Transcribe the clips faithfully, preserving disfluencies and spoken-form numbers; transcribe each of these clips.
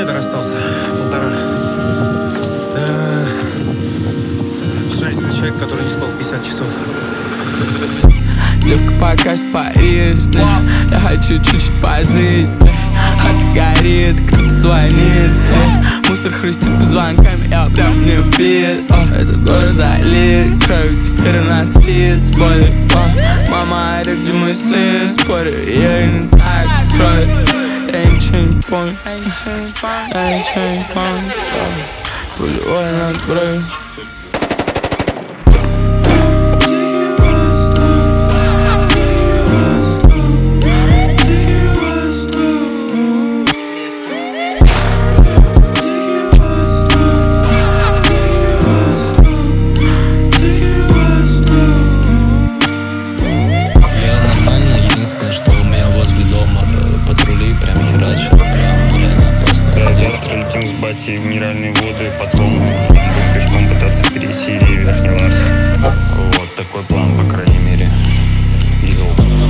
километра остался. Полтора. Смотрите, человек, который не спал пятьдесят часов. Девка покажет Париж, я хочу чуть-чуть пожить. Хата горит, кто-то звонит, мусор хрустит позвонками, я прям не вбит. Этот город залит кровью, теперь у нас фит с болью. Мама орёт, где мой сын, спорю, я не так без крови. Я ничего не помню, я ничего не помню, я ничего не помню. Пулевой над бровью. В минеральные воды, потом будем пешком пытаться перейти Верхний Ларс. Вот такой план, по крайней мере. Видел.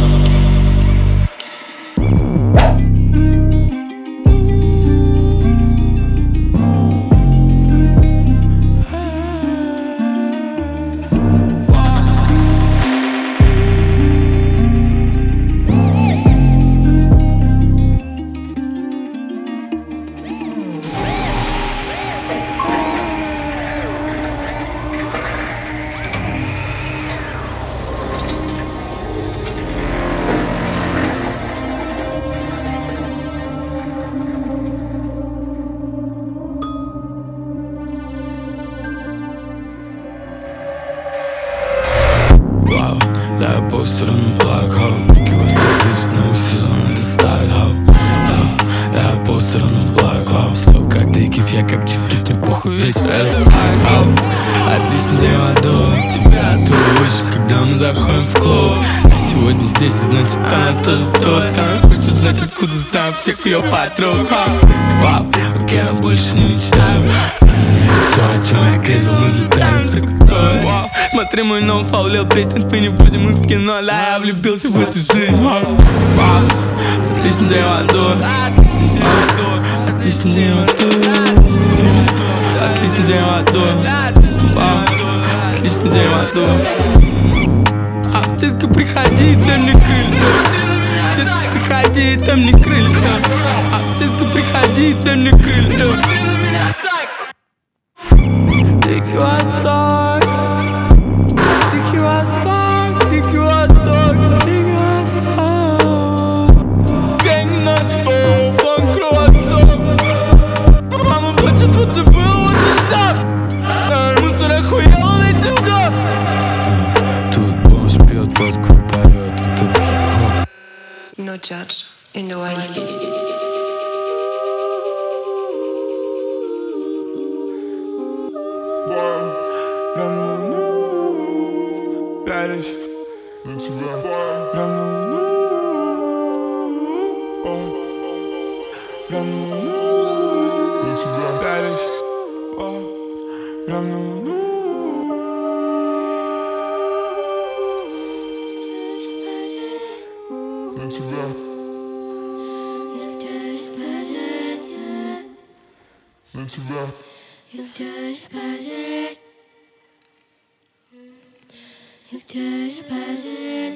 Да, я по сторону плакал. Дикий Восток, дышит новый сезон, это Старлхау. Да, я по сторону плакал. Стоп, как дикий, я как чиф, не похуй, ветер, это флаг. Отличный день в аду, температура выше, когда мы заходим в клуб. Я сегодня здесь, и значит она тоже тут. Она хочет знать, откуда знаю всех ее подруг. Вау, как я больше не мечтаю. Все, о чем я грезил, мы взлетаем высоко. Смотри, мой новый фаулил песни, мы не вводим их в кино. Да, я влюбился в эту жизнь. Вау, отличный день в аду. Отличный день в аду. Отличный день в аду. Вау, отличный день в аду. Аптека, приходи, дай мне крылья. Детка, приходи, дай мне крылья. Аптека, приходи, дай мне крылья. Дикий Восток, Дикий Восток, Дикий Восток, Дикий Восток. Деньги на стол, банкрот. Мама плачет, вот ты был, вот ты стал. Мусор охуел, летит в дом. Тут бомж пьет водку и порет, вот это хип-хоп. No judge in the wild list. Прям ну, ну, пялись на тебя. Прям ну, ну, прям ну, ну, на тебя. Пялись, прям ну, ну. На тебя. На тебя. You just pass it. You just pass it.